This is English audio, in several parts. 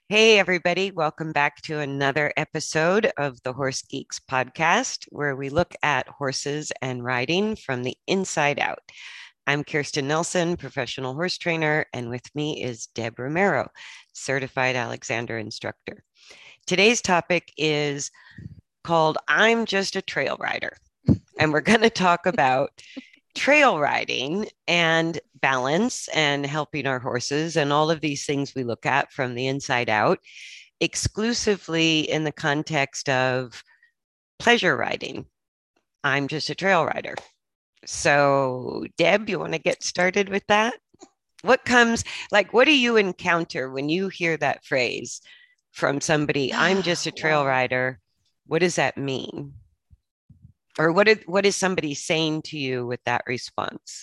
Hey, everybody. Welcome back to another episode of the Horse Geeks podcast, where we look at horses and riding from the inside out. I'm Kirsten Nelson, professional horse trainer, and with me is Deb Romero, certified Alexander instructor. Today's topic is called I'm Just a Trail Rider, and we're going to talk about trail riding and balance and helping our horses and all of these things we look at from the inside out exclusively in the context of pleasure riding. I'm just a trail rider. So, Deb, you want to get started with that? What comes, like, what do you encounter when you hear that phrase from somebody? I'm just a trail Well, rider. What does that mean? Or what is somebody saying to you with that response?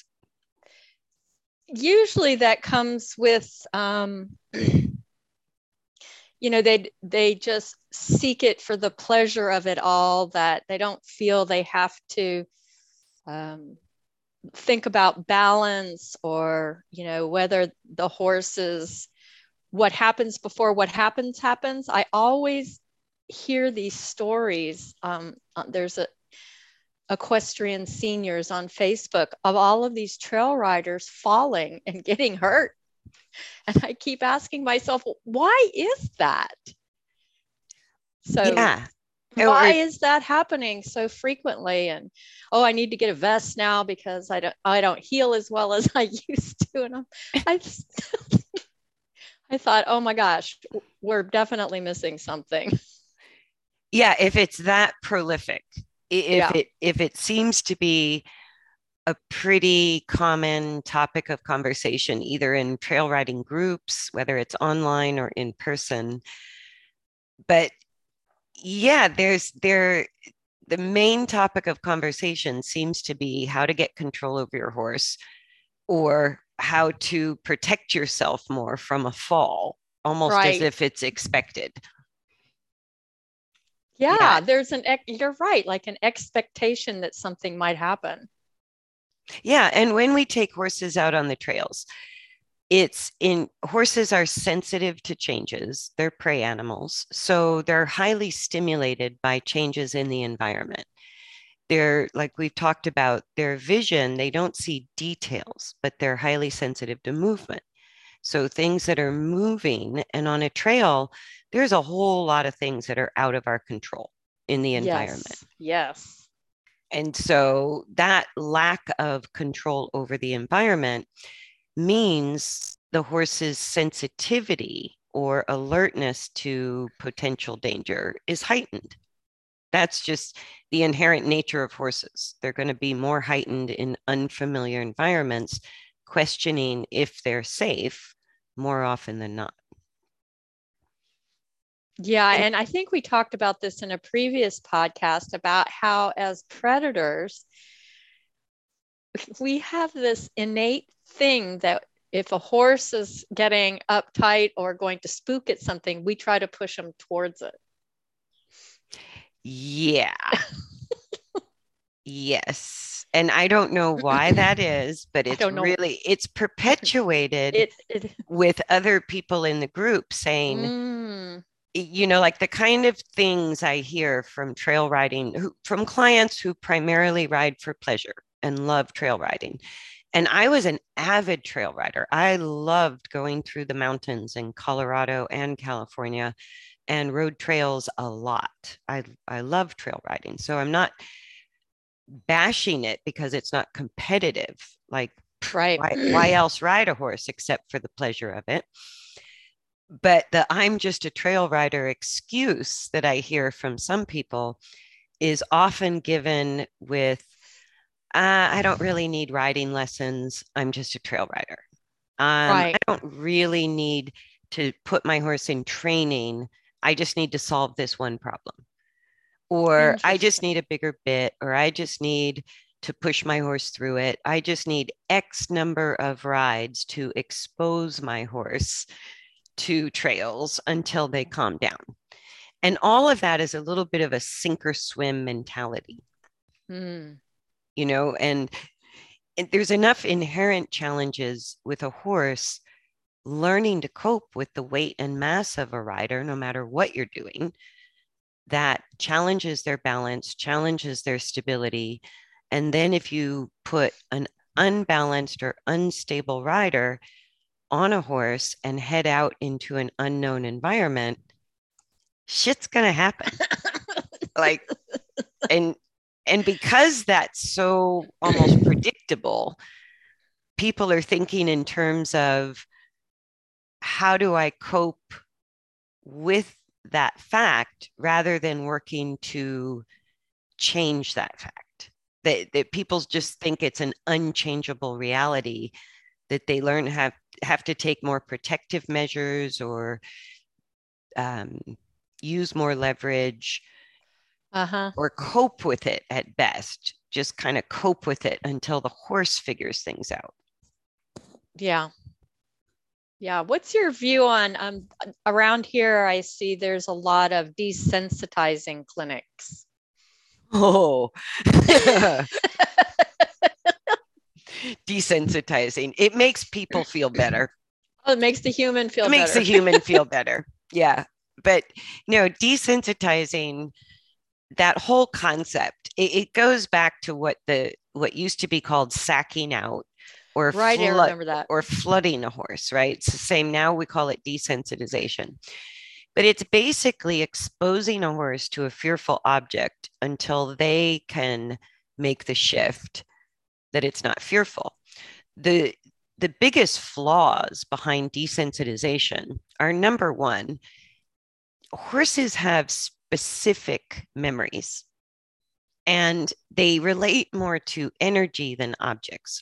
usually that comes with, they just seek it for the pleasure of it all, that they don't feel they have to um, think about balance or, whether the horse is what happens before what happens. I always hear these stories. There's a equestrian seniors on Facebook of all of these trail riders falling and getting hurt. And I keep asking myself, why is that? So, Yeah. why Or is that happening so frequently? And oh, I need to get a vest now because I don't heal as well as I used to. And I I thought, oh my gosh, we're definitely missing something. yeah, if it's that prolific, if Yeah, it seems to be a pretty common topic of conversation, either in trail riding groups, whether it's online or in person. But yeah, the main topic of conversation seems to be how to get control over your horse or how to protect yourself more from a fall, almost as right. if it's expected. Yeah. Yeah, you're right, like an expectation that something might happen. Yeah. And when we take horses out on the trails, it's in horses are sensitive to changes. They're prey animals. So they're highly stimulated by changes in the environment. They're like we've talked about their vision, they don't see details, but they're highly sensitive to movement. So things that are moving and on a trail, there's a whole lot of things that are out of our control in the environment. Yes, yes. And so that lack of control over the environment means the horse's sensitivity or alertness to potential danger is heightened. That's just the inherent nature of horses. They're going to be more heightened in unfamiliar environments, questioning if they're safe more often than not. Yeah, And and I think we talked about this in a previous podcast about how, as predators, we have this innate thing that if a horse is getting uptight or going to spook at something, we try to push them towards it. yeah, yes. And I don't know why that is, but I don't know. it's perpetuated It with other people in the group saying, mm, like the kind of things I hear from trail riding, from clients who primarily ride for pleasure and love trail riding. And I was an avid trail rider. I loved going through the mountains in Colorado and California and rode trails a lot. I love trail riding. So I'm not bashing it because it's not competitive. Like, right. why else ride a horse except for the pleasure of it? But the I'm just a trail rider excuse that I hear from some people is often given with, I don't really need riding lessons. I'm just a trail rider. I Right. don't really need to put my horse in training. I just need to solve this one problem. Or I just Interesting. need a bigger bit, or I just need to push my horse through it. I just need X number of rides to expose my horse to trails until they calm down. And all of that is a little bit of a sink or swim mentality, Mm, you know, and there's enough inherent challenges with a horse learning to cope with the weight and mass of a rider, no matter what you're doing, that challenges their balance, challenges their stability. And then if you put an unbalanced or unstable rider on a horse and head out into an unknown environment, shit's going to happen. Like, and because that's so almost predictable, people are thinking in terms of how do I cope with that fact rather than working to change that fact. That people just think it's an unchangeable reality, that they learn have to take more protective measures or um, use more leverage or cope with it at best. Just kind of cope with it until the horse figures things out. Yeah. Yeah. What's your view on around here? I see there's a lot of desensitizing clinics. Oh, desensitizing. It makes people feel better. Oh, it makes the human feel better. It makes the human feel better. Yeah. But desensitizing, that whole concept, it goes back to what used to be called sacking out or right, I remember that. Or flooding a horse, right? It's the same now, we call it desensitization. But it's basically exposing a horse to a fearful object until they can make the shift that it's not fearful. The biggest flaws behind desensitization are, number one, horses have specific memories and they relate more to energy than objects.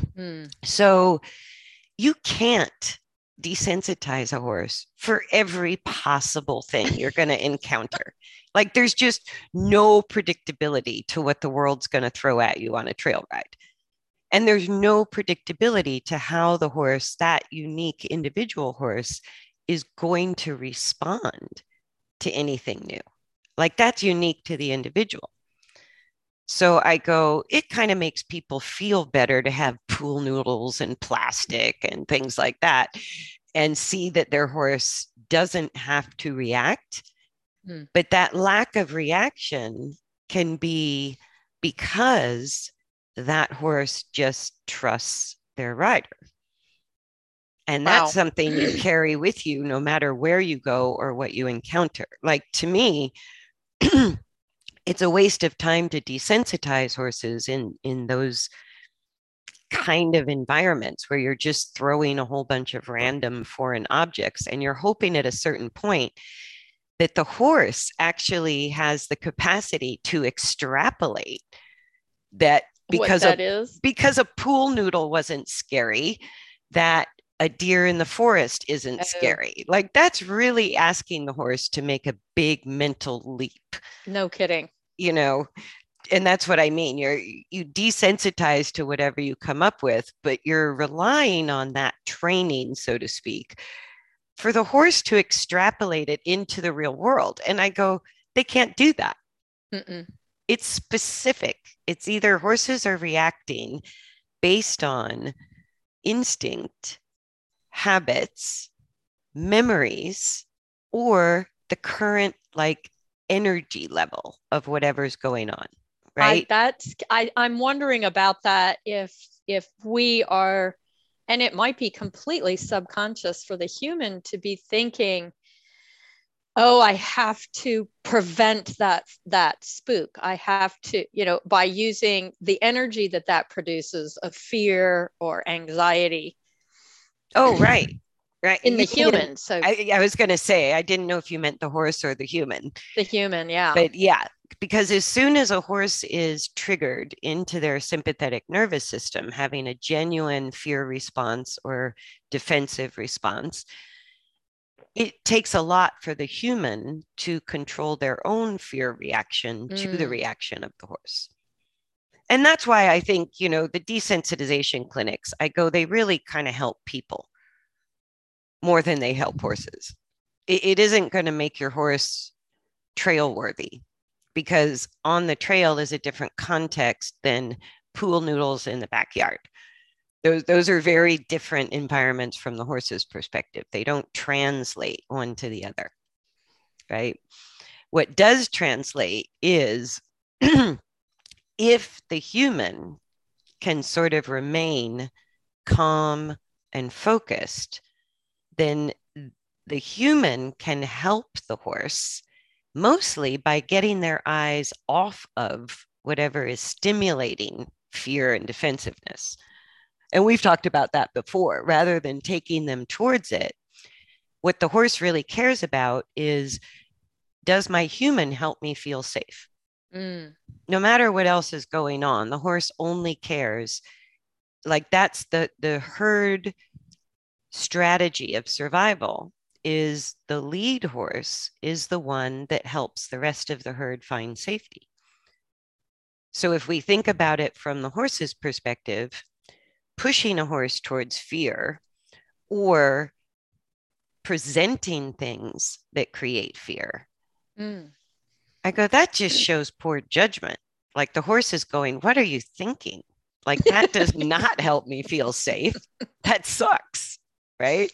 So you can't desensitize a horse for every possible thing you're going to encounter. Like there's just no predictability to what the world's going to throw at you on a trail ride. And there's no predictability to how the horse, that unique individual horse, is going to respond to anything new. Like that's unique to the individual. So I go, it kind of makes people feel better to have pool noodles and plastic and things like that and see that their horse doesn't have to react. But that lack of reaction can be because that horse just trusts their rider. And that's something you carry with you no matter where you go or what you encounter. Like to me, it's a waste of time to desensitize horses in those kind of environments where you're just throwing a whole bunch of random foreign objects and you're hoping at a certain point that the horse actually has the capacity to extrapolate that because a pool noodle wasn't scary, that a deer in the forest isn't scary. Like that's really asking the horse to make a big mental leap. No kidding. And that's what I mean. You desensitize to whatever you come up with, but you're relying on that training, so to speak, for the horse to extrapolate it into the real world. And I go, they can't do that. It's specific. It's either horses are reacting based on instinct, habits, memories, or the current energy level of whatever's going on, right? I'm wondering about that, if we are, and it might be completely subconscious for the human to be thinking, oh, I have to prevent that spook. I have to, by using the energy that produces of fear or anxiety. Oh, right. Right. In the human. So I was going to say, I didn't know if you meant the horse or the human. The human, yeah. But yeah, because as soon as a horse is triggered into their sympathetic nervous system, having a genuine fear response or defensive response, it takes a lot for the human to control their own fear reaction to the reaction of the horse. And that's why I think, the desensitization clinics, they really kind of help people more than they help horses. It isn't going to make your horse trail worthy, because on the trail is a different context than pool noodles in the backyard. Those are very different environments from the horse's perspective. They don't translate one to the other, right? What does translate is if the human can sort of remain calm and focused, then the human can help the horse mostly by getting their eyes off of whatever is stimulating fear and defensiveness. And we've talked about that before. Rather than taking them towards it, what the horse really cares about is, does my human help me feel safe? No matter what else is going on, the horse only cares. Like that's the herd strategy of survival, is the lead horse is the one that helps the rest of the herd find safety. So if we think about it from the horse's perspective, pushing a horse towards fear or presenting things that create fear, I go, that just shows poor judgment. Like the horse is going, what are you thinking? Like that does not help me feel safe. That sucks, right?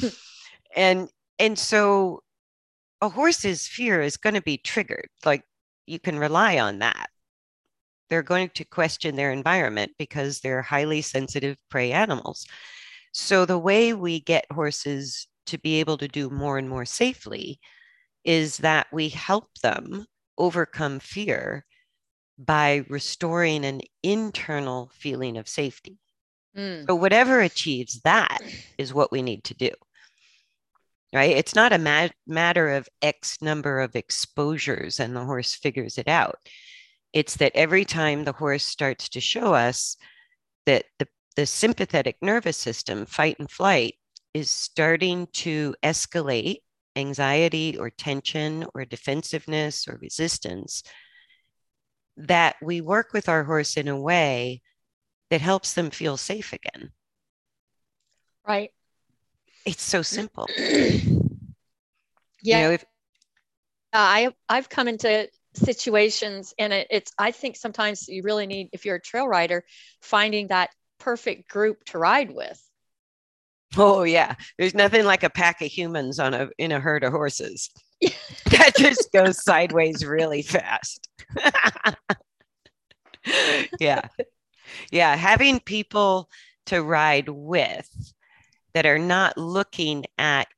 And so a horse's fear is going to be triggered. Like you can rely on that. They're going to question their environment because they're highly sensitive prey animals. So the way we get horses to be able to do more and more safely is that we help them overcome fear by restoring an internal feeling of safety. So whatever achieves that is what we need to do. Right? It's not a matter of X number of exposures and the horse figures it out. It's that every time the horse starts to show us that the sympathetic nervous system, fight and flight, is starting to escalate anxiety or tension or defensiveness or resistance, that we work with our horse in a way that helps them feel safe again. Right. It's so simple. Yeah. I've come into situations and it's, I think sometimes you really need, if you're a trail rider, finding that perfect group to ride with. Oh yeah. There's nothing like a pack of humans in a herd of horses. That just goes sideways really fast. Yeah. Yeah. Having people to ride with that are not looking at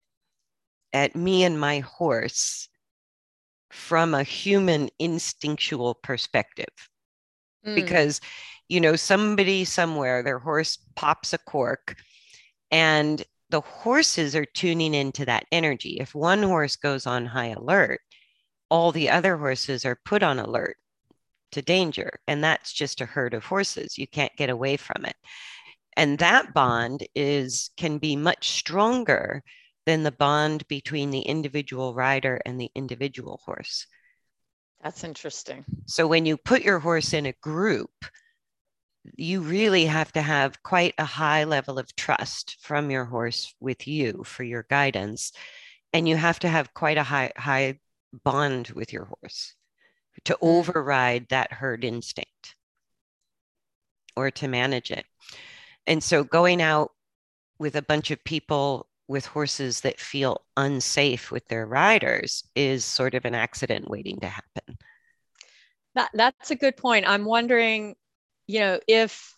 me and my horse from a human instinctual perspective. Because, somebody somewhere, their horse pops a cork and the horses are tuning into that energy. If one horse goes on high alert, all the other horses are put on alert to danger. And that's just a herd of horses. You can't get away from it. And that bond can be much stronger than the bond between the individual rider and the individual horse. That's interesting. So when you put your horse in a group, you really have to have quite a high level of trust from your horse with you for your guidance. And you have to have quite a high bond with your horse to override that herd instinct or to manage it. And so going out with a bunch of people with horses that feel unsafe with their riders is sort of an accident waiting to happen. That's a good point. I'm wondering, if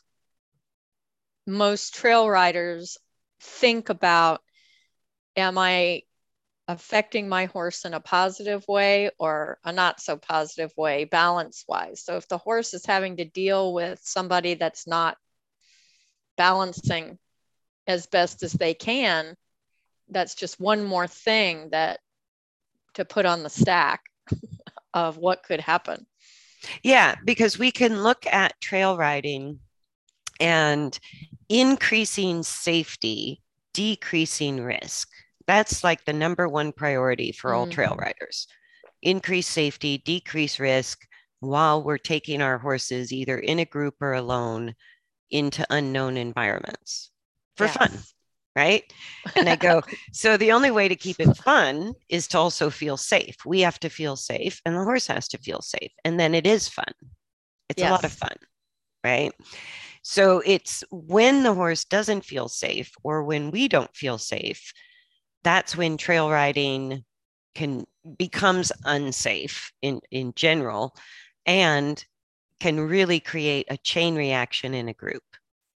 most trail riders think about, am I affecting my horse in a positive way or a not so positive way, balance wise? So if the horse is having to deal with somebody that's not balancing as best as they can, that's just one more thing to put on the stack of what could happen. Yeah, because we can look at trail riding and increasing safety, decreasing risk. That's like the number one priority for all trail riders. Increase safety, decrease risk while we're taking our horses either in a group or alone into unknown environments for fun, right? And I go, so the only way to keep it fun is to also feel safe. We have to feel safe and the horse has to feel safe. And then it is fun. It's a lot of fun, right? So it's when the horse doesn't feel safe or when we don't feel safe, that's when trail riding can becomes unsafe in general and can really create a chain reaction in a group.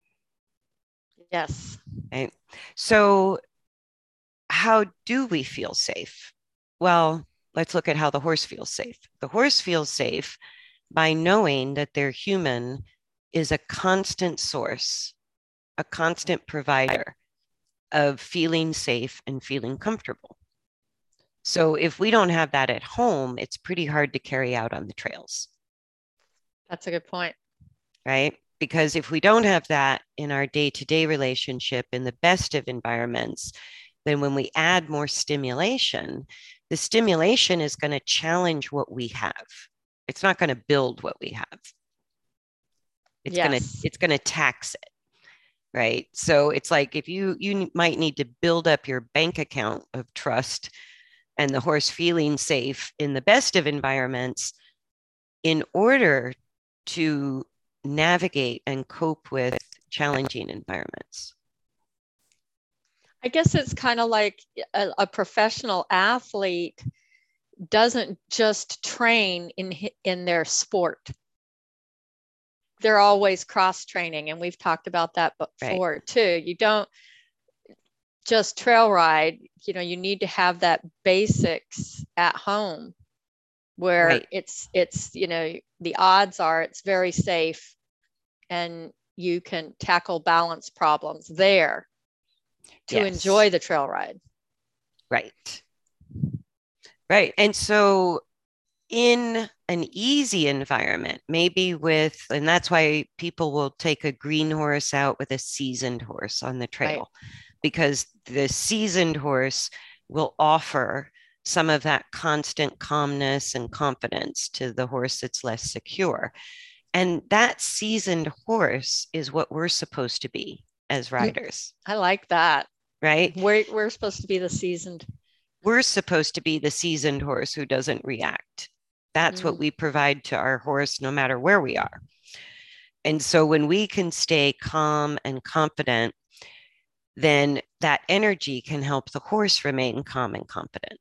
Yes. Right? So how do we feel safe? Well, let's look at how the horse feels safe. The horse feels safe by knowing that their human is a constant source, a constant provider of feeling safe and feeling comfortable. So if we don't have that at home, it's pretty hard to carry out on the trails. That's a good point. Right? Because if we don't have that in our day to day relationship in the best of environments, then when we add more stimulation, the stimulation is going to challenge what we have. It's not going to build what we have. It's going to tax it. Right. So it's like if you might need to build up your bank account of trust and the horse feeling safe in the best of environments in order to navigate and cope with challenging environments. I guess it's kind of like a professional athlete doesn't just train in their sport. They're always cross training, and we've talked about that before, right, too. You don't just trail ride, you know, you need to have that basics at home where right, it's you know, the odds are it's very safe and you can tackle balance problems there to yes, enjoy the trail ride. Right. Right. And so in an easy environment, maybe with, and that's why people will take a green horse out with a seasoned horse on the trail, right, because the seasoned horse will offer some of that constant calmness and confidence to the horse that's less secure. And that seasoned horse is what we're supposed to be as riders. I like that. Right? We're supposed to be the seasoned. We're supposed to be the seasoned horse who doesn't react. That's what we provide to our horse no matter where we are. And so when we can stay calm and confident, then that energy can help the horse remain calm and confident.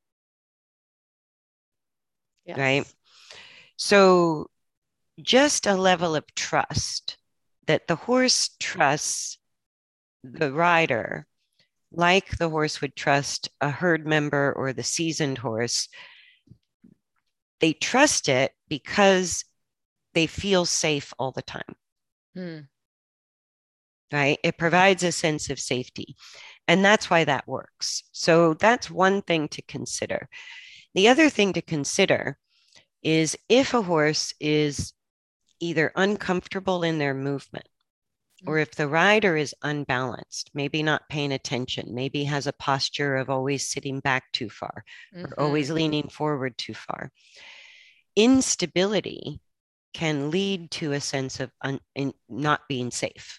Yes. Right? So just a level of trust that the horse trusts the rider like the horse would trust a herd member or the seasoned horse. They trust it because they feel safe all the time. Right? It provides a sense of safety. And that's why that works. So that's one thing to consider. The other thing to consider is if a horse is either uncomfortable in their movement, or if the rider is unbalanced, maybe not paying attention, maybe has a posture of always sitting back too far, or always leaning forward too far. Instability can lead to a sense of not being safe.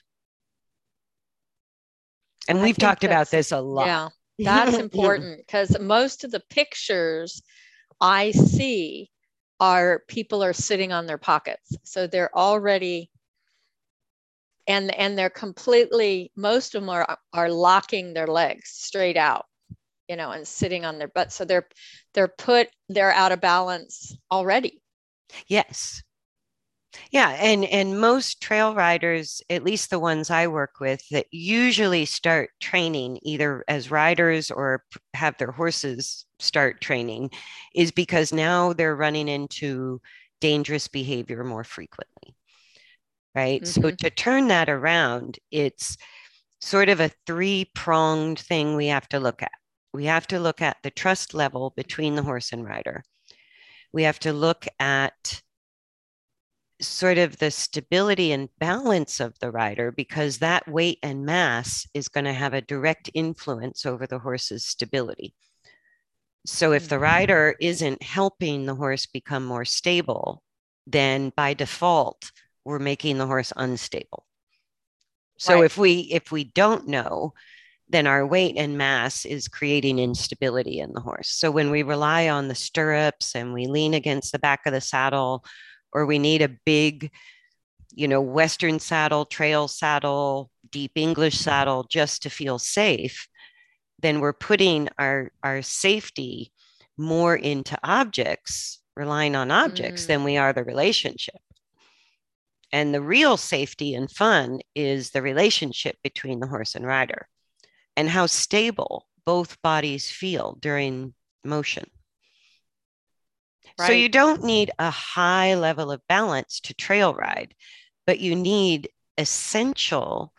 And we've talked about this a lot. Yeah, that's important because most of the pictures I see are people are sitting on their pockets. So they're already, and they're completely, most of them are locking their legs straight out, you know, and sitting on their butt. So they're out of balance already. Yes. Yeah, and most trail riders, at least the ones I work with, that usually start training either as riders or have their horses start training, is because now they're running into dangerous behavior more frequently. Right? So to turn that around, it's sort of a three-pronged thing we have to look at. We have to look at the trust level between the horse and rider. We have to look at sort of the stability and balance of the rider, because that weight and mass is going to have a direct influence over the horse's stability. So if the rider isn't helping the horse become more stable, then by default, we're making the horse unstable. So right, if we don't know, then our weight and mass is creating instability in the horse. So when we rely on the stirrups and we lean against the back of the saddle, or we need a big Western saddle, trail saddle, deep English saddle just to feel safe, then we're putting our safety more into objects, relying on objects, than we are the relationship. And the real safety and fun is the relationship between the horse and rider and how stable both bodies feel during motion. Right. So you don't need a high level of balance to trail ride, but you need essential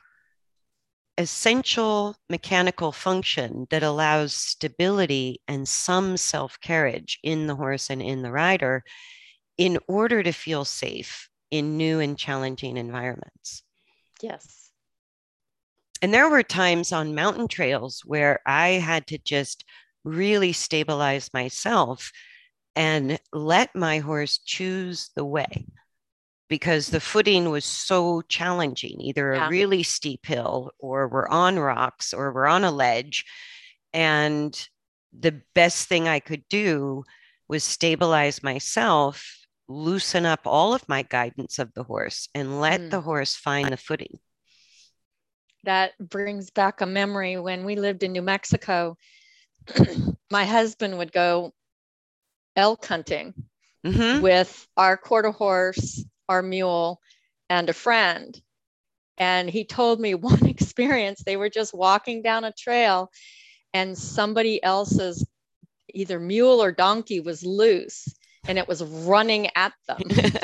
mechanical function that allows stability and some self-carriage in the horse and in the rider in order to feel safe in new and challenging environments. Yes. And there were times on mountain trails where I had to just really stabilize myself and let my horse choose the way, because the footing was so challenging, either a really steep hill or we're on rocks or we're on a ledge. And the best thing I could do was stabilize myself, loosen up all of my guidance of the horse, and let the horse find the footing. That brings back a memory when we lived in New Mexico. My husband would go elk hunting with our quarter horse, our mule, and a friend. And he told me one experience. They were just walking down a trail and somebody else's either mule or donkey was loose and it was running at them.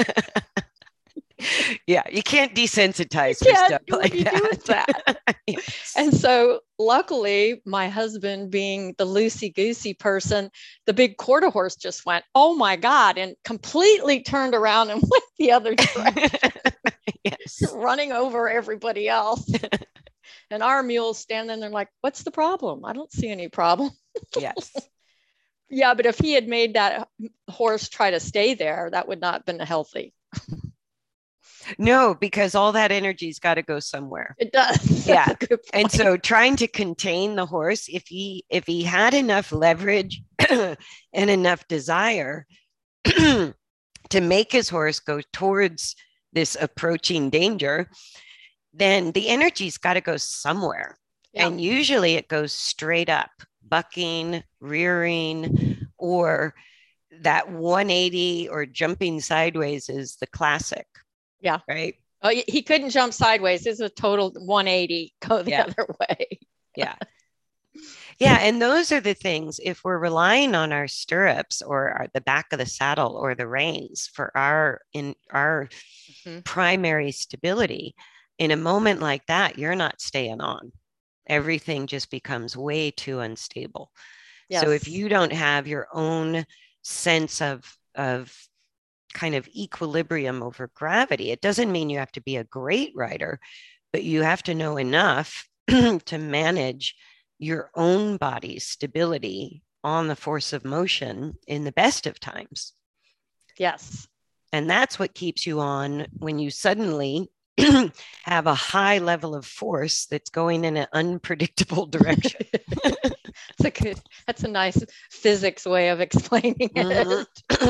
Yeah, you can't desensitize for stuff like that. Do with that? Yes. And so luckily, my husband being the loosey-goosey person, the big quarter horse just went, oh my God, and completely turned around and went the other direction. Yes. Running over everybody else. And our mule's standing there like, what's the problem? I don't see any problem. Yes. Yeah, but if he had made that horse try to stay there, that would not have been healthy. No, because all that energy's got to go somewhere. It does. Yeah. And so trying to contain the horse, if he had enough leverage and enough desire to make his horse go towards this approaching danger, then the energy's got to go somewhere. Yeah. And usually it goes straight up, bucking, rearing, or that 180 or jumping sideways is the classic. Yeah. Right. Oh, he couldn't jump sideways. This is a total 180, go the other way. Yeah. Yeah. And those are the things, if we're relying on our stirrups or the back of the saddle or the reins for our primary stability, in a moment like that, you're not staying on. Everything just becomes way too unstable. Yes. So if you don't have your own sense of kind of equilibrium over gravity, it doesn't mean you have to be a great rider, but you have to know enough to manage your own body's stability on the force of motion in the best of times. Yes. And that's what keeps you on when you suddenly have a high level of force that's going in an unpredictable direction. That's a nice physics way of explaining it.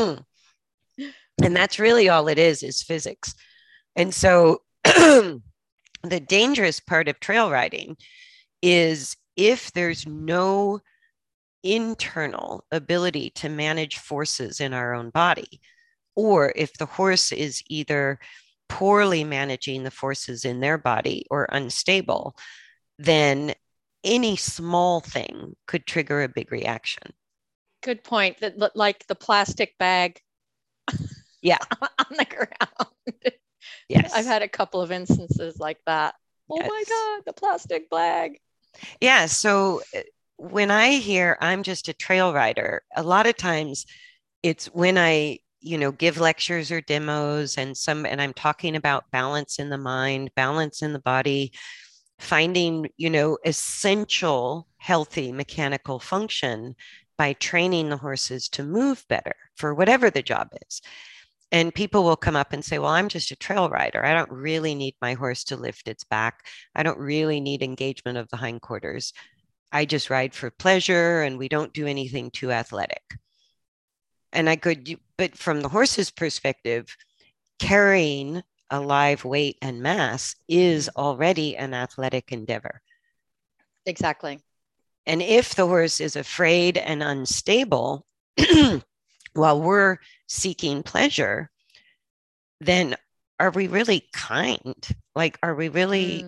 And that's really all it is physics. And so the dangerous part of trail riding is if there's no internal ability to manage forces in our own body, or if the horse is either poorly managing the forces in their body or unstable, then any small thing could trigger a big reaction. Good point. That like the plastic bag. Yeah. On the ground. Yes. I've had a couple of instances like that. Oh yes. My God, the plastic bag. Yeah. So when I hear I'm just a trail rider, a lot of times it's when I, give lectures or demos and I'm talking about balance in the mind, balance in the body, finding, essential healthy mechanical function by training the horses to move better for whatever the job is. And people will come up and say, well, I'm just a trail rider. I don't really need my horse to lift its back. I don't really need engagement of the hindquarters. I just ride for pleasure and we don't do anything too athletic. And but from the horse's perspective, carrying a live weight and mass is already an athletic endeavor. Exactly. And if the horse is afraid and unstable while we're seeking pleasure, then are we really kind? Like, are we really,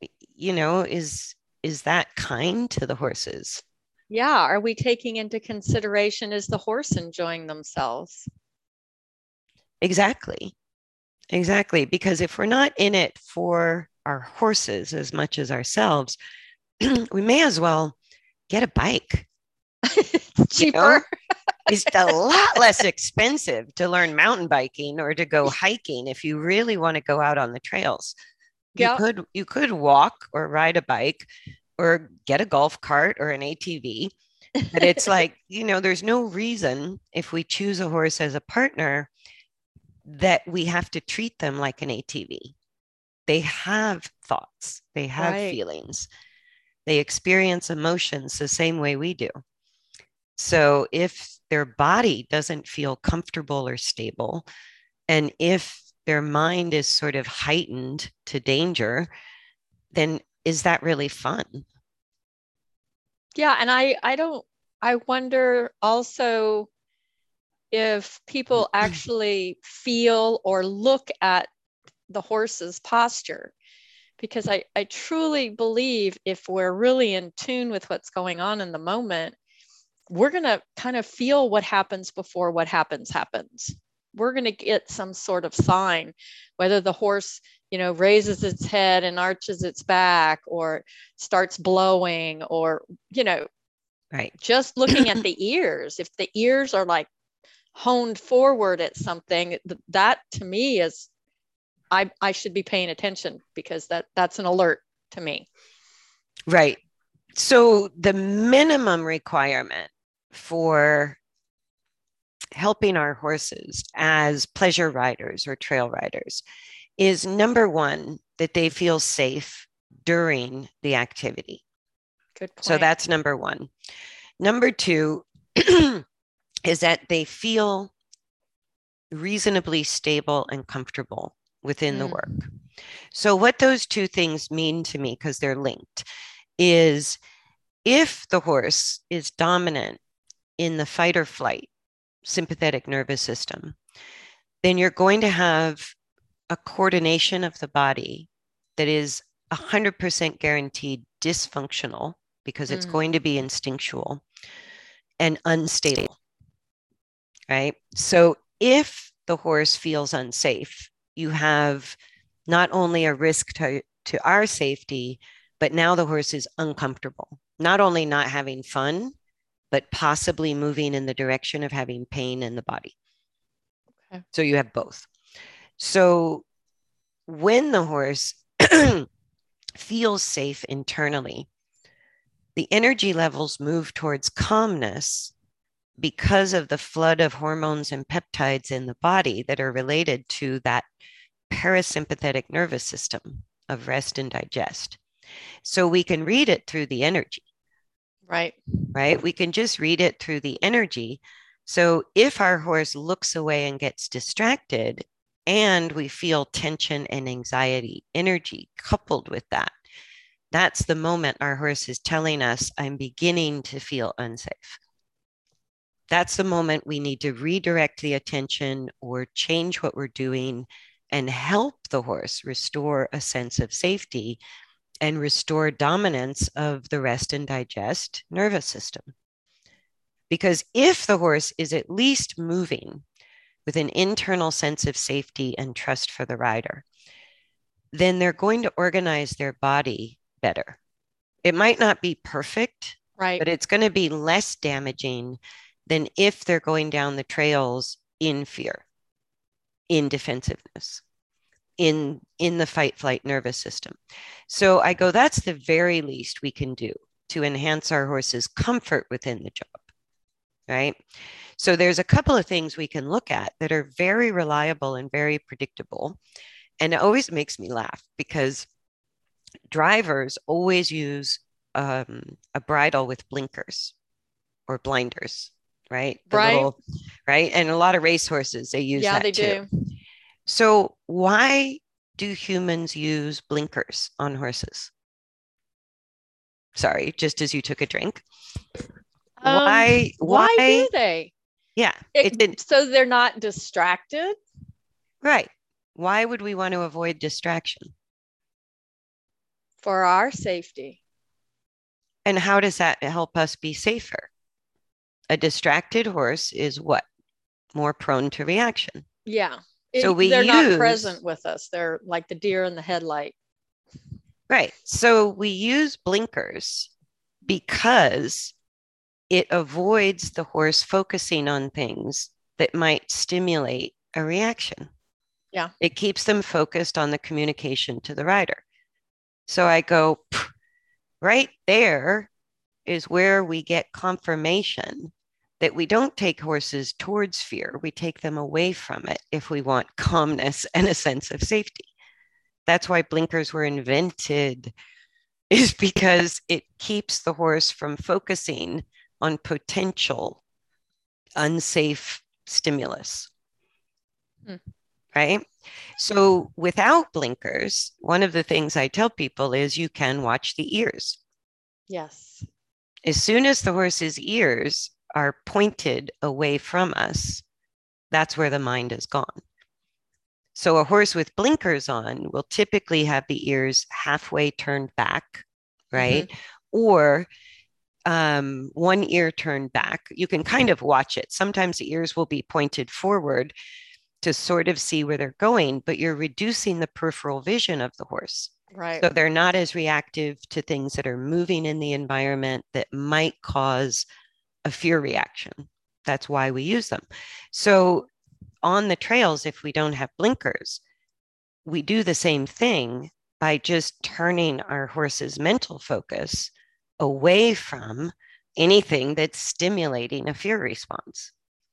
is that kind to the horses? Yeah. Are we taking into consideration, is the horse enjoying themselves? Exactly. Exactly. Because if we're not in it for our horses as much as ourselves, we may as well get a bike. Cheaper. It's a lot less expensive to learn mountain biking or to go hiking if you really want to go out on the trails. Yeah. You could walk or ride a bike or get a golf cart or an ATV. But it's like, there's no reason if we choose a horse as a partner that we have to treat them like an ATV. They have thoughts, they have feelings, they experience emotions the same way we do. So if their body doesn't feel comfortable or stable, and if their mind is sort of heightened to danger, then is that really fun? Yeah. And I wonder also if people actually feel or look at the horse's posture, because I truly believe if we're really in tune with what's going on in the moment, we're going to kind of feel what happens before what happens. We're going to get some sort of sign, whether the horse, raises its head and arches its back or starts blowing or, right. Just looking at the ears. If the ears are like honed forward at something, that to me is, I should be paying attention because that's an alert to me. Right. So the minimum requirement for helping our horses as pleasure riders or trail riders is number one, that they feel safe during the activity. Good point. So that's number one. Number two is that they feel reasonably stable and comfortable within the work. So what those two things mean to me, because they're linked, is if the horse is dominant in the fight or flight sympathetic nervous system, then you're going to have a coordination of the body that is 100% guaranteed dysfunctional because it's going to be instinctual and unstable, right? So if the horse feels unsafe, you have not only a risk to our safety, but now the horse is uncomfortable, not only not having fun, but possibly moving in the direction of having pain in the body. Okay. So you have both. So when the horse feels safe internally, the energy levels move towards calmness because of the flood of hormones and peptides in the body that are related to that parasympathetic nervous system of rest and digest. So we can read it through the energy. Right. Right. We can just read it through the energy. So if our horse looks away and gets distracted, and we feel tension and anxiety, energy coupled with that, that's the moment our horse is telling us, I'm beginning to feel unsafe. That's the moment we need to redirect the attention or change what we're doing and help the horse restore a sense of safety and restore dominance of the rest and digest nervous system. Because if the horse is at least moving with an internal sense of safety and trust for the rider, then they're going to organize their body better. It might not be perfect, right, but it's going to be less damaging than if they're going down the trails in fear, in defensiveness, in the fight flight nervous system. So I go, that's the very least we can do to enhance our horse's comfort within the job, right? So there's a couple of things we can look at that are very reliable and very predictable. And it always makes me laugh because drivers always use a bridle with blinkers or blinders, right? The right. little, right? And a lot of racehorses, they use that they too. do. So why do humans use blinkers on horses? Sorry, just as you took a drink. Why? Why Why? do they? Yeah, So they're not distracted? right. Why would we want to avoid distraction? For our safety. And how does that help us be safer? A distracted horse is what? More prone to reaction. Yeah. So They're not present with us. They're like the deer in the headlight. Right. So we use blinkers because it avoids the horse focusing on things that might stimulate a reaction. Yeah. It keeps them focused on the communication to the rider. So I go, right there is where we get confirmation that we don't take horses towards fear. We take them away from it if we want calmness and a sense of safety. That's why blinkers were invented, is because it keeps the horse from focusing on potential unsafe stimulus. Right? So without blinkers, one of the things I tell people is you can watch the ears. Yes. As soon as the horse's ears are pointed away from us, that's where the mind is gone. So a horse with blinkers on will typically have the ears halfway turned back, right? Or one ear turned back. You can kind of watch it. Sometimes the ears will be pointed forward to sort of see where they're going, but you're reducing the peripheral vision of the horse. Right. So they're not as reactive to things that are moving in the environment that might cause a fear reaction. That's why we use them. So on the trails, if we don't have blinkers, we do the same thing by just turning our horse's mental focus away from anything that's stimulating a fear response.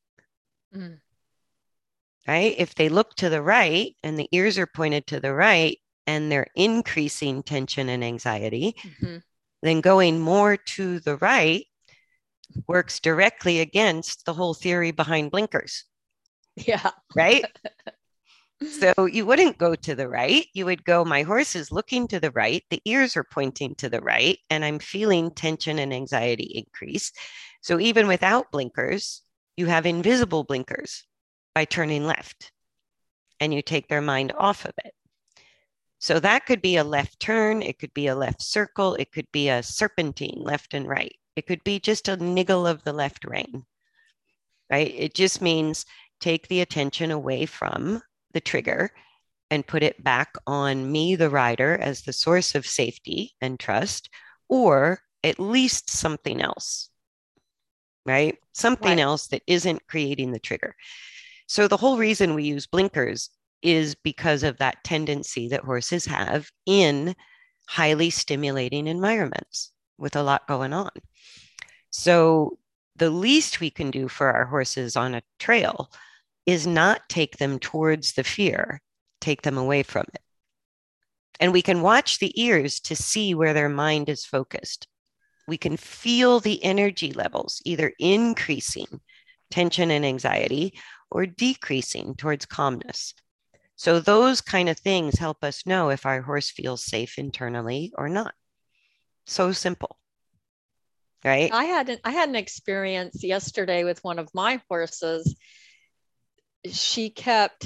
Right? If they look to the right and the ears are pointed to the right and they're increasing tension and anxiety, then going more to the right works directly against the whole theory behind blinkers. Yeah. Right? So you wouldn't go to the right. You would go, my horse is looking to the right. The ears are pointing to the right, and I'm feeling tension and anxiety increase. So even without blinkers, you have invisible blinkers by turning left, and you take their mind off of it. So that could be a left turn. It could be a left circle. It could be a serpentine left and right. It could be just a niggle of the left rein, right? It just means take the attention away from the trigger and put it back on me, the rider, as the source of safety and trust, or at least something else, right? Something else that isn't creating the trigger. So the whole reason we use blinkers is because of that tendency that horses have in highly stimulating environments with a lot going on. So the least we can do for our horses on a trail is not take them towards the fear, take them away from it. And we can watch the ears to see where their mind is focused. We can feel the energy levels either increasing tension and anxiety or decreasing towards calmness. So those kind of things help us know if our horse feels safe internally or not. So simple. Right? I had an experience yesterday with one of my horses. She kept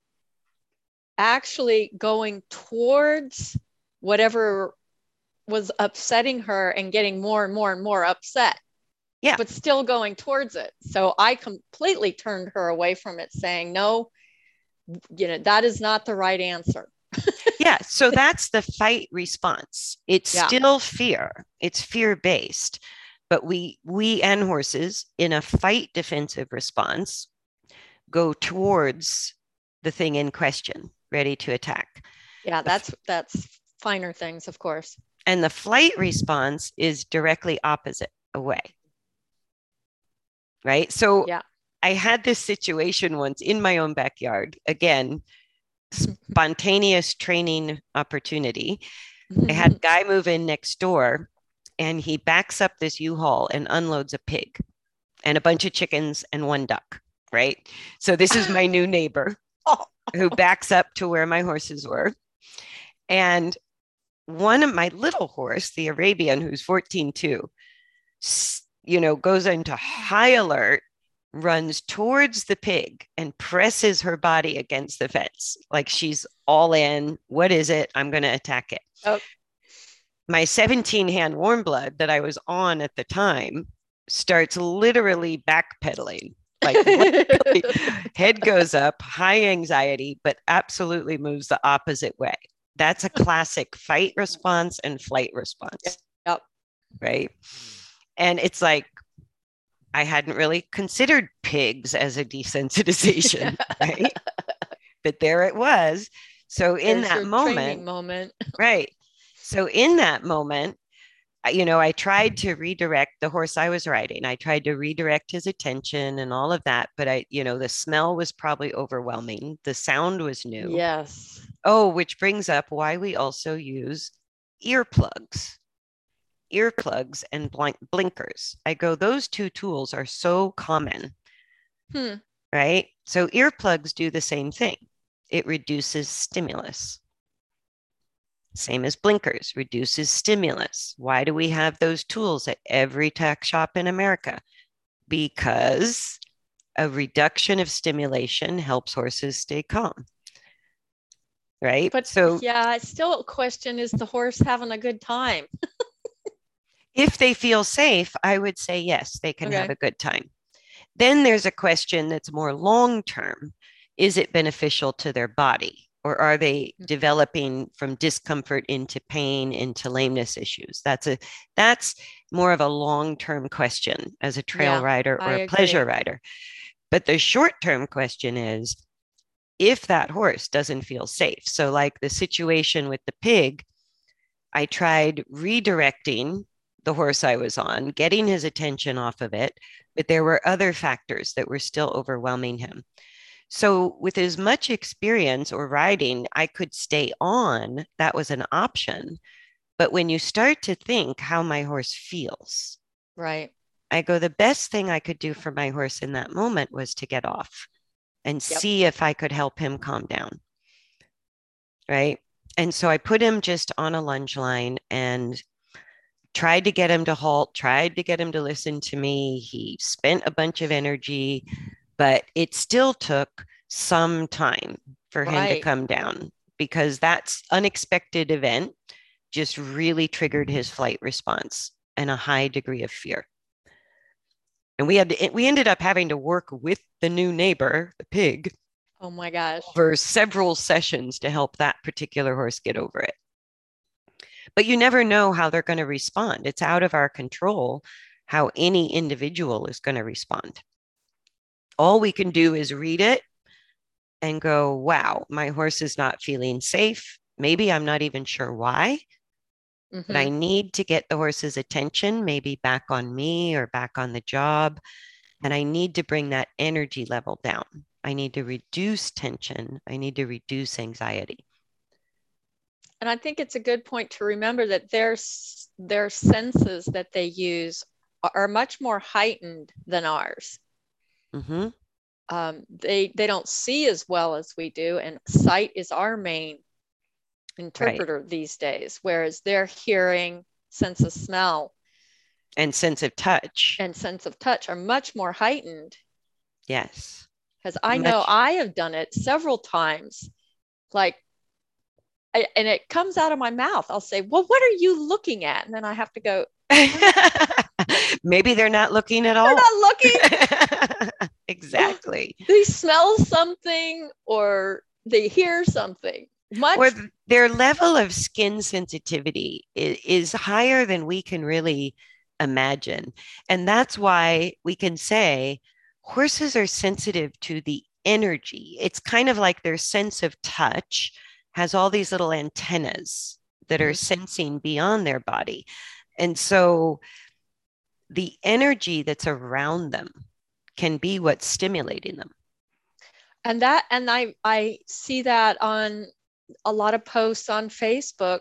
actually going towards whatever was upsetting her and getting more and more and more upset. Yeah. But still going towards it. So I completely turned her away from it, saying, no, that is not the right answer. Yeah. So that's the fight response. It's still fear. It's fear-based. But we and horses in a fight defensive response go towards the thing in question, ready to attack. Yeah, that's finer things, of course. And the flight response is directly opposite, away. Right? So I had this situation once in my own backyard. Again, spontaneous training opportunity. I had a guy move in next door and he backs up this U-Haul and unloads a pig and a bunch of chickens and one duck, right? So this is my new neighbor who backs up to where my horses were. And one of my little horse, the Arabian, who's 14 too, goes into high alert, runs towards the pig and presses her body against the fence. Like she's all in. What is it? I'm going to attack it. Oh. My 17 hand warm blood that I was on at the time starts literally backpedaling. Like head goes up, high anxiety, but absolutely moves the opposite way. That's a classic fight response and flight response. Yep. Right. And it's like, I hadn't really considered pigs as a desensitization, right? But there it was. So in There's that moment, right. So in that moment, I tried to redirect the horse I was riding. I tried to redirect his attention and all of that, but the smell was probably overwhelming. The sound was new. Yes. Oh, which brings up why we also use earplugs and blinkers. I go, those two tools are so common, right? So earplugs do the same thing. It reduces stimulus. Same as blinkers, reduces stimulus. Why do we have those tools at every tack shop in America? Because a reduction of stimulation helps horses stay calm. Right? But so yeah, it's still a question, is the horse having a good time? If they feel safe, I would say yes, they can have a good time. Then there's a question that's more long term. Is it beneficial to their body? Or are they developing from discomfort into pain, into lameness issues? That's more of a long-term question as a trail rider or a pleasure rider. But the short-term question is, if that horse doesn't feel safe. So like the situation with the pig, I tried redirecting the horse I was on, getting his attention off of it, but there were other factors that were still overwhelming him. So, with as much experience or riding I could stay on, that was an option. But when you start to think how my horse feels, right, I go, the best thing I could do for my horse in that moment was to get off and see if I could help him calm down. Right. And so I put him just on a lunge line and tried to get him to halt, tried to get him to listen to me. He spent a bunch of energy, but it still took some time for him to come down because that unexpected event just really triggered his flight response and a high degree of fear. And we ended up having to work with the new neighbor, the pig. Oh my gosh. For several sessions to help that particular horse get over it. But you never know how they're going to respond. It's out of our control how any individual is going to respond. All we can do is read it and go, wow, my horse is not feeling safe. Maybe I'm not even sure why, but I need to get the horse's attention, maybe back on me or back on the job. And I need to bring that energy level down. I need to reduce tension. I need to reduce anxiety. And I think it's a good point to remember that their senses that they use are much more heightened than ours. They don't see as well as we do, and sight is our main interpreter these days, whereas their hearing, sense of smell, and sense of touch are much more heightened. Yes. Because I know I have done it several times. Like, and it comes out of my mouth. I'll say, well, what are you looking at? And then I have to go, maybe they're not looking at all. They're not looking. Exactly. They smell something or they hear something. Or their level of skin sensitivity is higher than we can really imagine. And that's why we can say horses are sensitive to the energy. It's kind of like their sense of touch has all these little antennas that are sensing beyond their body. And so the energy that's around them can be what's stimulating them. And I see that on a lot of posts on Facebook.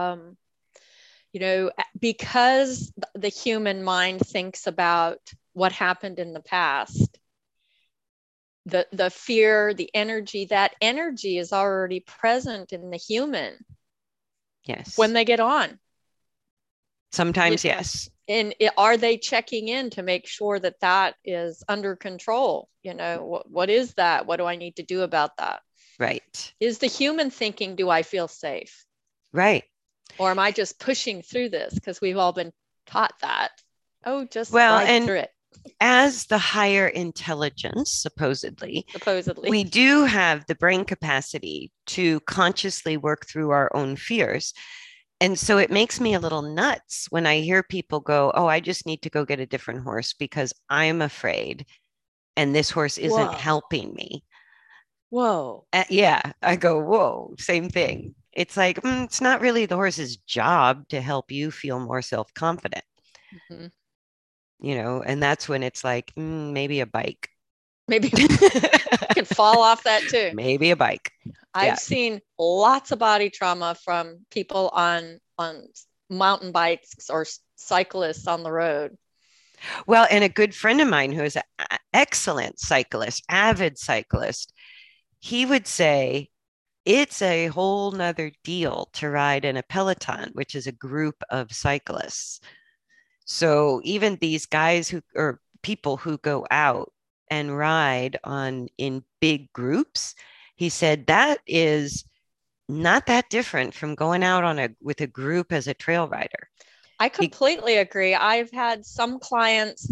Because the human mind thinks about what happened in the past, the fear, the energy, that energy is already present in the human when Yes. they get on. Sometimes, yes. And are they checking in to make sure that that is under control? What is that? What do I need to do about that? Right. Is the human thinking, do I feel safe? Right. Or am I just pushing through this because we've all been taught that? Oh, just Well, ride and through it. as the higher intelligence, supposedly, Supposedly. we do have the brain capacity to consciously work through our own fears. And so it makes me a little nuts when I hear people go, oh, I just need to go get a different horse because I'm afraid and this horse isn't Whoa. helping me. Whoa. Yeah, I go, whoa, same thing. It's like, it's not really the horse's job to help you feel more self confident, Mm-hmm. and that's when it's like, maybe a bike. Maybe you can fall off that too. Maybe a bike. Yeah. I've seen lots of body trauma from people on mountain bikes or cyclists on the road. Well, and a good friend of mine who is an excellent cyclist, avid cyclist, he would say it's a whole nother deal to ride in a peloton, which is a group of cyclists. So even these guys who or people who go out and ride on in big groups, he said that is not that different from going out on a with a group as a trail rider. I completely agree. I've had some clients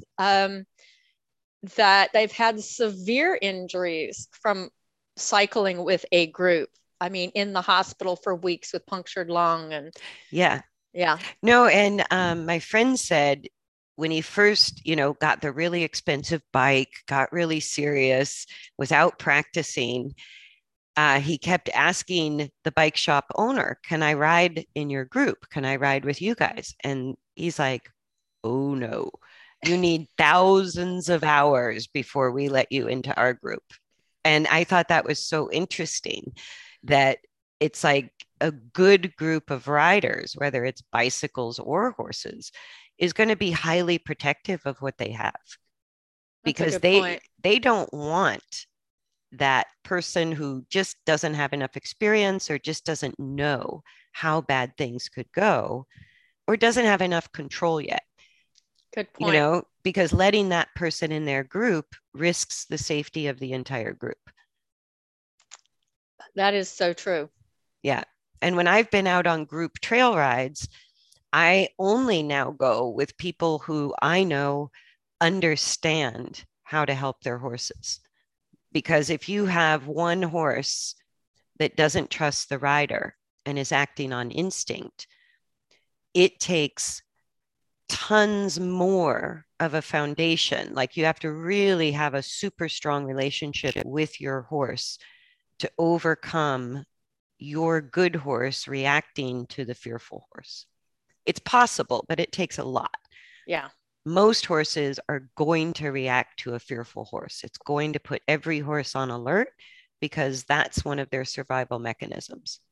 that they've had severe injuries from cycling with a group. I mean, in the hospital for weeks with punctured lung and Yeah. yeah. No, and my friend said when he first, got the really expensive bike, got really serious, was out practicing, he kept asking the bike shop owner, "Can I ride in your group? Can I ride with you guys?" And he's like, "Oh no, you need thousands of hours before we let you into our group." And I thought that was so interesting that it's like a good group of riders, whether it's bicycles or horses, is going to be highly protective of what they have That's a because good they point. they don't want that person who just doesn't have enough experience or just doesn't know how bad things could go or doesn't have enough control yet, Good point. because letting that person in their group risks the safety of the entire group. That is so true. Yeah. And when I've been out on group trail rides, I only now go with people who I know understand how to help their horses. Because if you have one horse that doesn't trust the rider and is acting on instinct, it takes tons more of a foundation. Like you have to really have a super strong relationship with your horse to overcome your good horse reacting to the fearful horse. It's possible, but it takes a lot. Yeah. Most horses are going to react to a fearful horse. It's going to put every horse on alert because that's one of their survival mechanisms.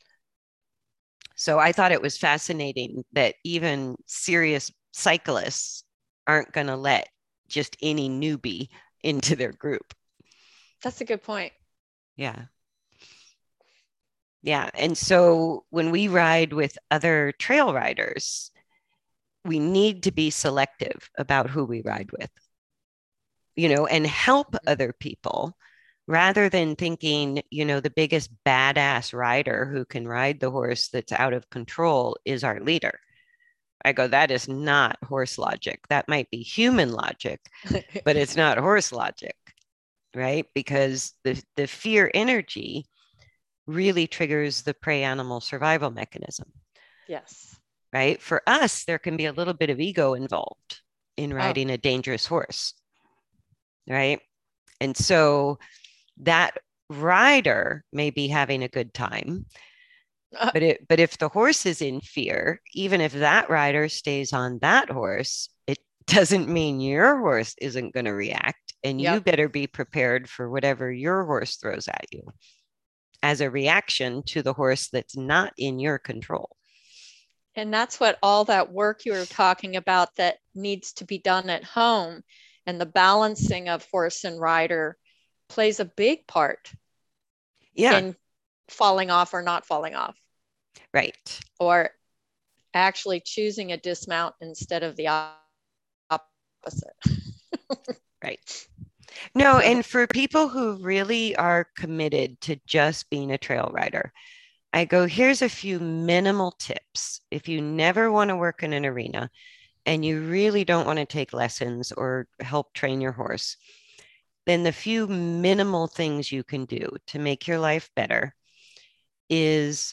So I thought it was fascinating that even serious cyclists aren't going to let just any newbie into their group. That's a good point. Yeah. Yeah. And so when we ride with other trail riders, we need to be selective about who we ride with, and help other people rather than thinking, the biggest badass rider who can ride the horse that's out of control is our leader. I go, that is not horse logic. That might be human logic, but it's not horse logic, right? Because the fear energy really triggers the prey animal survival mechanism. Yes. Right? For us, there can be a little bit of ego involved in Oh. riding a dangerous horse, right? And so that rider may be having a good time, but if the horse is in fear, even if that rider stays on that horse, it doesn't mean your horse isn't going to react, and you Yep. better be prepared for whatever your horse throws at you as a reaction to the horse that's not in your control. And that's what all that work you were talking about that needs to be done at home and the balancing of horse and rider plays a big part Yeah, in falling off or not falling off, right. or actually choosing a dismount instead of the opposite. Right. No, So, and for people who really are committed to just being a trail rider, I go, here's a few minimal tips. If you never want to work in an arena and you really don't want to take lessons or help train your horse, then the few minimal things you can do to make your life better is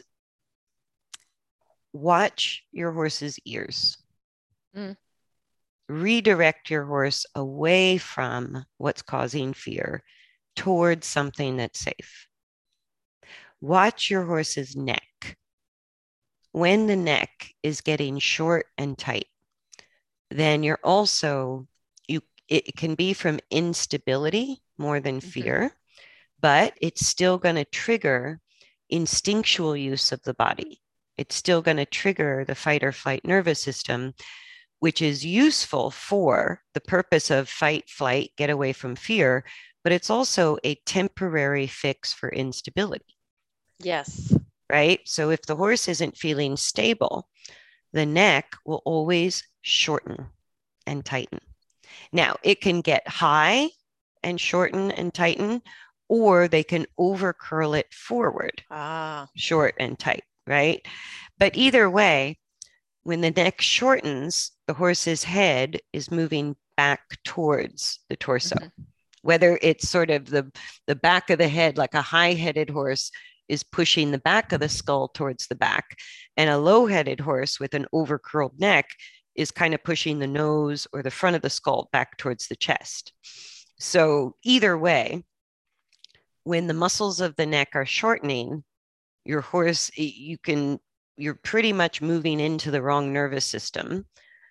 watch your horse's ears. mm, Redirect your horse away from what's causing fear towards something that's safe. Watch your horse's neck. When the neck is getting short and tight, then you're also, it can be from instability more than fear, but it's still going to trigger instinctual use of the body. It's still going to trigger the fight or flight nervous system, which is useful for the purpose of fight, flight, get away from fear, but it's also a temporary fix for instability. yes. Right? So if the horse isn't feeling stable, the neck will always shorten and tighten. Now, it can get high and shorten and tighten, or they can over curl it forward, short and tight, right? But either way, when the neck shortens, the horse's head is moving back towards the torso. Whether it's sort of the back of the head, like a high-headed horse is pushing the back of the skull towards the back, and a low-headed horse with an over-curled neck is kind of pushing the nose or the front of the skull back towards the chest. So either way, when the muscles of the neck are shortening, your horse, you're pretty much moving into the wrong nervous system,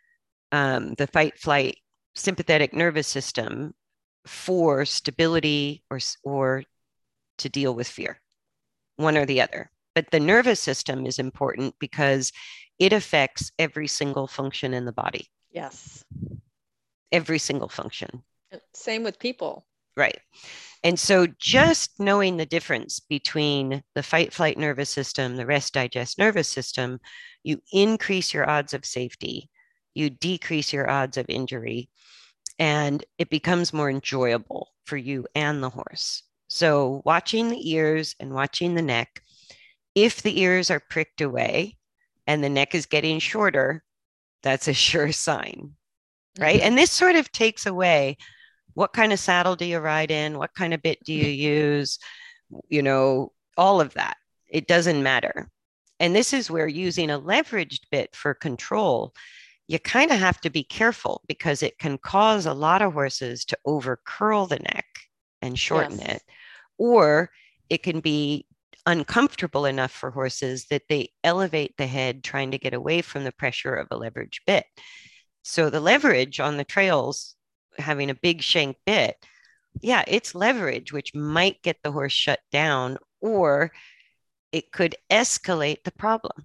the fight, flight, sympathetic nervous system for stability or to deal with fear, one or the other. But the nervous system is important because it affects every single function in the body. Yes. Every single function. Same with people. Right. And so just knowing the difference between the fight flight nervous system, the rest digest nervous system, you increase your odds of safety, you decrease your odds of injury, and it becomes more enjoyable for you and the horse. So watching the ears and watching the neck, if the ears are pricked away and the neck is getting shorter, that's a sure sign, right? And this sort of takes away what kind of saddle do you ride in? What kind of bit do you use? All of that. It doesn't matter. And this is where using a leveraged bit for control, you kind of have to be careful because it can cause a lot of horses to over curl the neck and shorten it, or it can be uncomfortable enough for horses that they elevate the head trying to get away from the pressure of a leverage bit. So the leverage on the trails, having a big shank bit, yeah, it's leverage, which might get the horse shut down, or it could escalate the problem.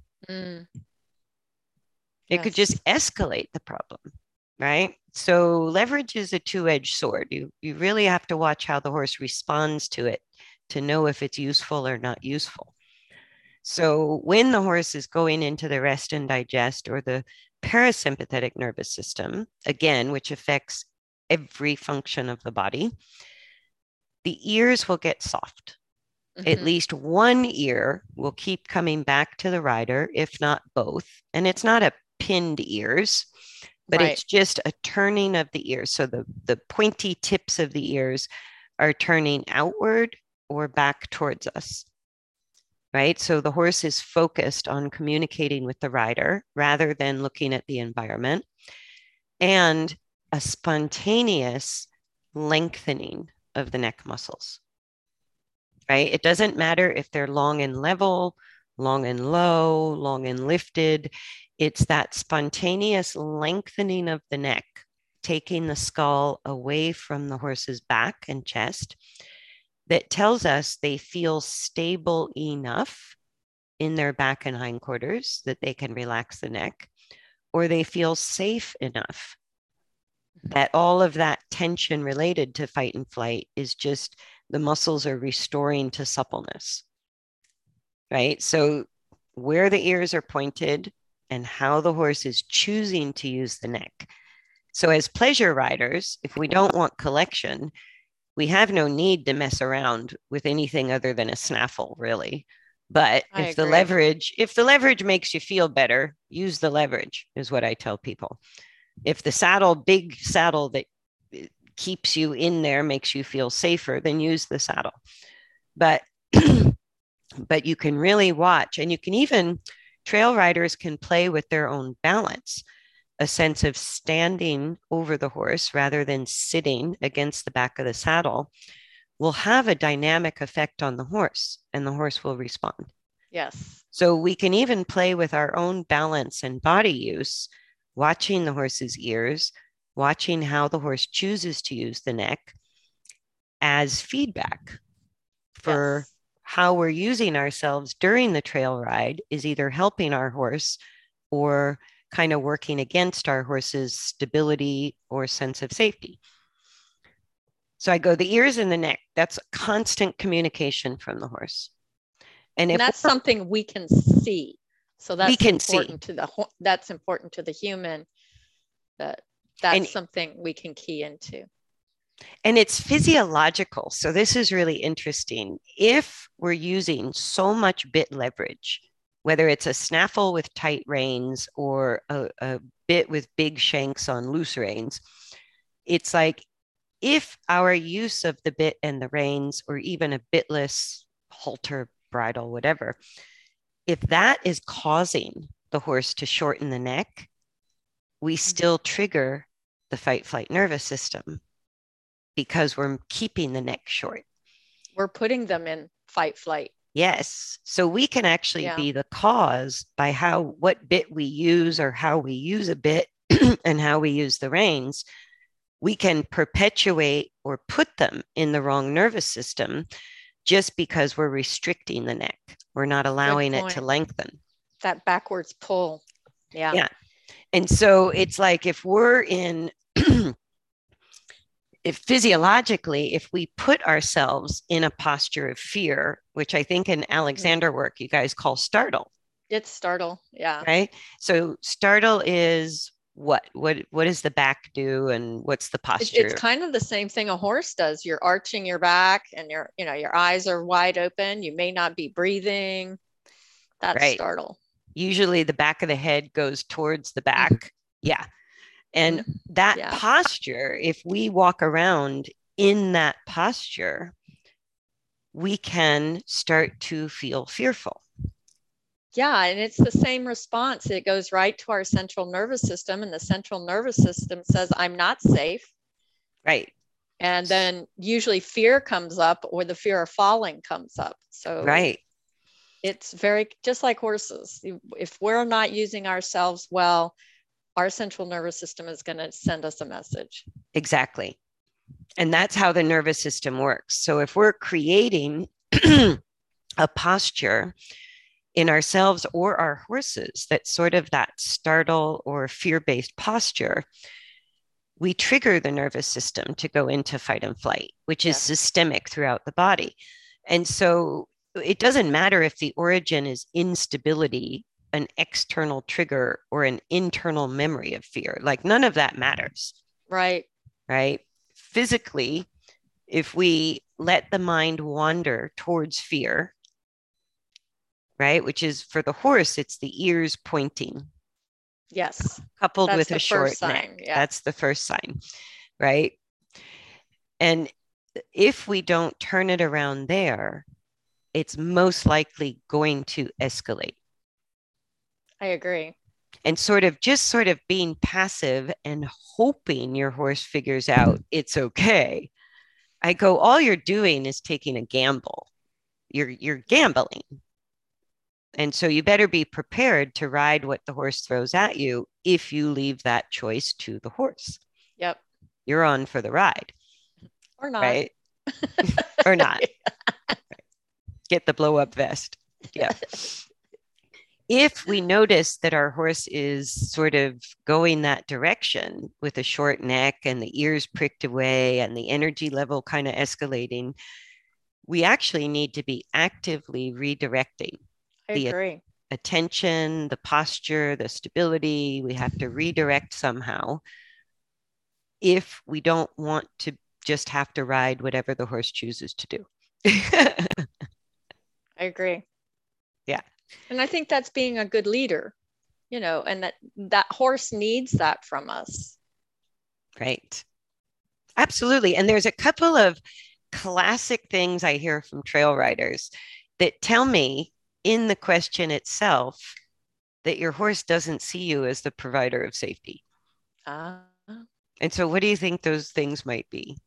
It could just escalate the problem, right? So leverage is a two-edged sword. You really have to watch how the horse responds to it to know if it's useful or not useful. So when the horse is going into the rest and digest or the parasympathetic nervous system, again, which affects every function of the body, the ears will get soft. At least one ear will keep coming back to the rider, if not both. And it's not a pinned ears, but it's just a turning of the ears. So the pointy tips of the ears are turning outward or back towards us, right? So the horse is focused on communicating with the rider rather than looking at the environment, and a spontaneous lengthening of the neck muscles, right? It doesn't matter if they're long and level, long and low, long and lifted. It's that spontaneous lengthening of the neck, taking the skull away from the horse's back and chest, that tells us they feel stable enough in their back and hindquarters that they can relax the neck, or they feel safe enough that all of that tension related to fight and flight is just the muscles are restoring to suppleness, right? So where the ears are pointed and how the horse is choosing to use the neck. So as pleasure riders, if we don't want collection, we have no need to mess around with anything other than a snaffle, really. But if the leverage makes you feel better, use the leverage, is what I tell people. If the big saddle that keeps you in there makes you feel safer, then use the saddle. But but you can really watch, and you can even, trail riders can play with their own balance, a sense of standing over the horse rather than sitting against the back of the saddle will have a dynamic effect on the horse, and the horse will respond. Yes. So we can even play with our own balance and body use, watching the horse's ears, watching how the horse chooses to use the neck as feedback for how we're using ourselves during the trail ride is either helping our horse or kind of working against our horse's stability or sense of safety. So I go the ears and the neck. That's constant communication from the horse. And that's something we can see. So that's important to the human, that's something we can key into. And it's physiological. So this is really interesting. If we're using so much bit leverage, whether it's a snaffle with tight reins or a bit with big shanks on loose reins, it's like if our use of the bit and the reins, or even a bitless halter, bridle, whatever, if that is causing the horse to shorten the neck, we still trigger the fight flight nervous system because we're keeping the neck short. We're putting them in fight flight. Yes. So we can actually be the cause by what bit we use or how we use a bit and how we use the reins. We can perpetuate or put them in the wrong nervous system just because we're restricting the neck. We're not allowing it to lengthen. That backwards pull. Yeah. Yeah. And so it's like if we're in, if physiologically, if we put ourselves in a posture of fear, which I think in Alexander work, you guys call startle. It's startle. Yeah. Right. So startle is what does the back do, and what's the posture? It's kind of the same thing a horse does. You're arching your back and your eyes are wide open. You may not be breathing. That's right. Startle. Usually the back of the head goes towards the back. Mm-hmm. Yeah. And that posture, if we walk around in that posture, we can start to feel fearful. Yeah, and it's the same response. It goes right to our central nervous system, and the central nervous system says, I'm not safe. Right. And then usually fear comes up, or the fear of falling comes up. So right. It's very, just like horses. If we're not using ourselves well, our central nervous system is going to send us a message. Exactly. And that's how the nervous system works. So if we're creating a posture in ourselves or our horses that's sort of that startle or fear-based posture, we trigger the nervous system to go into fight and flight, which is systemic throughout the body. And so it doesn't matter if the origin is instability, an external trigger, or an internal memory of fear. Like none of that matters. Right. Right. Physically, if we let the mind wander towards fear, right, which is for the horse, it's the ears pointing. Yes. Coupled with a short neck. Yeah. That's the first sign. Right. And if we don't turn it around there, it's most likely going to escalate. I agree. And sort of being passive and hoping your horse figures out it's okay. I go, all you're doing is taking a gamble. You're gambling. And so you better be prepared to ride what the horse throws at you if you leave that choice to the horse. Yep. You're on for the ride. Or not. Right? Or not. Get the blow up vest. Yeah. If we notice that our horse is sort of going that direction with a short neck and the ears pricked away and the energy level kind of escalating, we actually need to be actively redirecting I the agree. attention, the posture, the stability. We have to redirect somehow if we don't want to just have to ride whatever the horse chooses to do. I agree. Yeah. And I think that's being a good leader, and that horse needs that from us. Right. Absolutely. And there's a couple of classic things I hear from trail riders that tell me in the question itself that your horse doesn't see you as the provider of safety. Uh, And so, what do you think those things might be?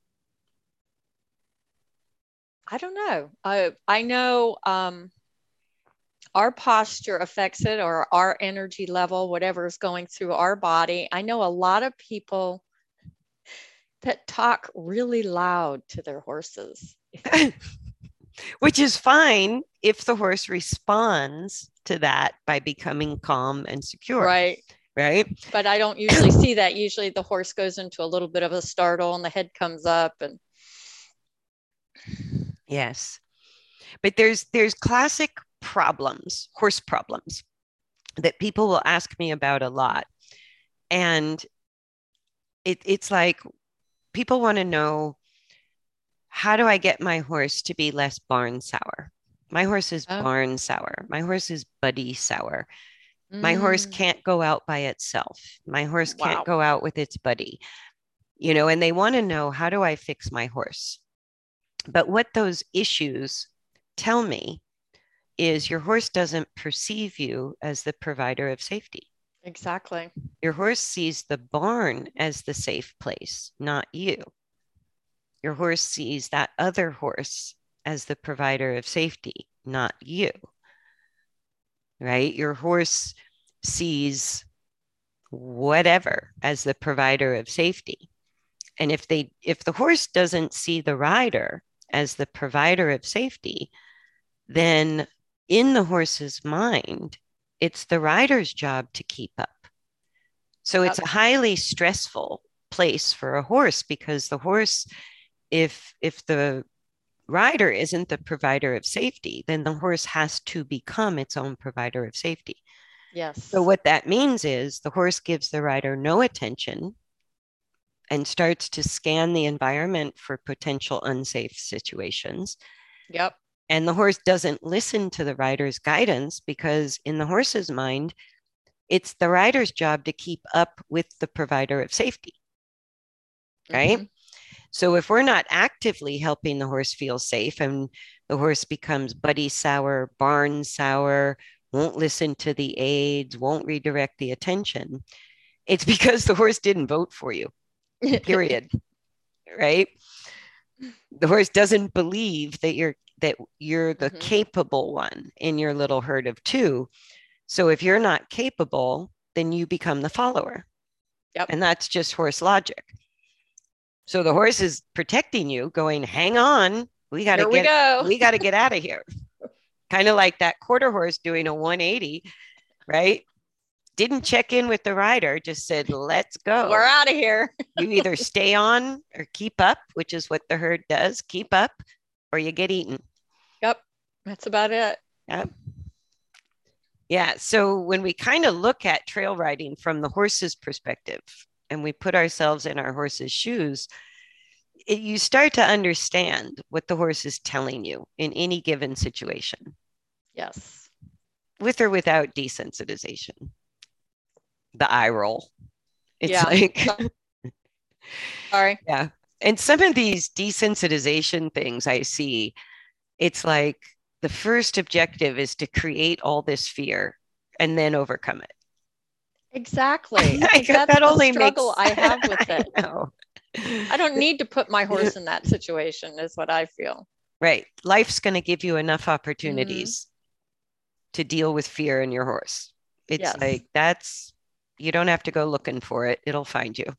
I don't know. I know our posture affects it, or our energy level, whatever is going through our body. I know a lot of people that talk really loud to their horses. Which is fine if the horse responds to that by becoming calm and secure, Right. right? But I don't usually see that. Usually the horse goes into a little bit of a startle and the head comes up and Yes. But there's classic problems, horse problems that people will ask me about a lot. And it's like people want to know, how do I get my horse to be less barn sour? My horse is barn sour. My horse is buddy sour. My horse can't go out by itself. My horse can't go out with its buddy, and they want to know, how do I fix my horse? But what those issues tell me is your horse doesn't perceive you as the provider of safety. Exactly. Your horse sees the barn as the safe place, not you. Your horse sees that other horse as the provider of safety, not you. Right? Your horse sees whatever as the provider of safety. And if the horse doesn't see the rider as the provider of safety, then in the horse's mind, it's the rider's job to keep up. So it's a highly stressful place for a horse, because the horse, if the rider isn't the provider of safety, then the horse has to become its own provider of safety. Yes. So what that means is the horse gives the rider no attention and starts to scan the environment for potential unsafe situations. Yep. And the horse doesn't listen to the rider's guidance, because in the horse's mind, it's the rider's job to keep up with the provider of safety. Right? Mm-hmm. So if we're not actively helping the horse feel safe, and the horse becomes buddy sour, barn sour, won't listen to the aids, won't redirect the attention, it's because the horse didn't vote for you, period. Right? The horse doesn't believe that you're the mm-hmm. capable one in your little herd of two. So if you're not capable, then you become the follower. Yep. And that's just horse logic. So the horse is protecting you, going, hang on, we got to get out of here. Kind of like that quarter horse doing a 180, right? Didn't check in with the rider, just said, let's go. We're out of here. You either stay on or keep up, which is what the herd does, keep up, or you get eaten. Yep. That's about it. Yep. Yeah. So when we kind of look at trail riding from the horse's perspective, and we put ourselves in our horse's shoes, you start to understand what the horse is telling you in any given situation. Yes. With or without desensitization. The eye roll. It's like, sorry. Yeah. And some of these desensitization things I see, it's like the first objective is to create all this fear and then overcome it. Exactly. I think that's the struggle I have with it. I don't need to put my horse in that situation, is what I feel. Right. Life's going to give you enough opportunities to deal with fear in your horse. It's like, you don't have to go looking for it. It'll find you.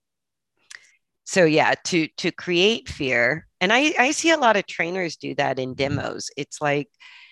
So yeah, to create fear. And I see a lot of trainers do that in demos. It's like,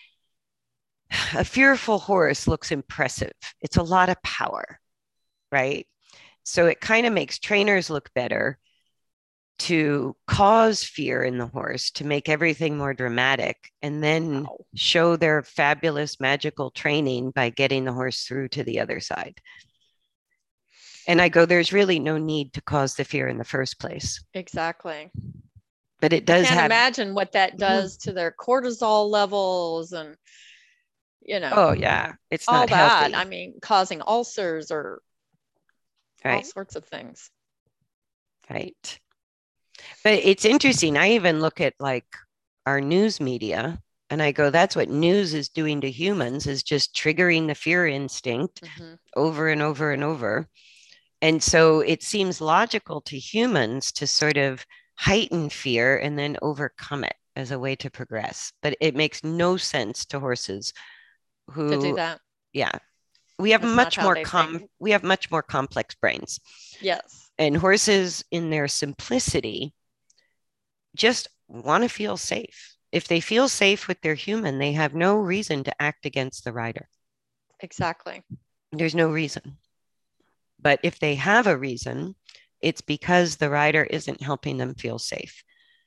a fearful horse looks impressive. It's a lot of power, right? So it kind of makes trainers look better. to cause fear in the horse, to make everything more dramatic, and then Wow. show their fabulous magical training by getting the horse through to the other side. And I go, there's really no need to cause the fear in the first place. Exactly. But it I does can't have. imagine what that does to their cortisol levels and, Oh, yeah. It's all not that. healthy. I mean, causing ulcers or all Right. sorts of things. Right. But it's interesting. I even look at like our news media and I go, that's what news is doing to humans, is just triggering the fear instinct over and over and over. And so it seems logical to humans to sort of heighten fear and then overcome it as a way to progress. But it makes no sense to horses To do who, that. yeah, we have That's not much how more they think. we have much more complex brains. Yes. And horses in their simplicity just want to feel safe. If they feel safe with their human, they have no reason to act against the rider. Exactly. There's no reason. But if they have a reason, it's because the rider isn't helping them feel safe.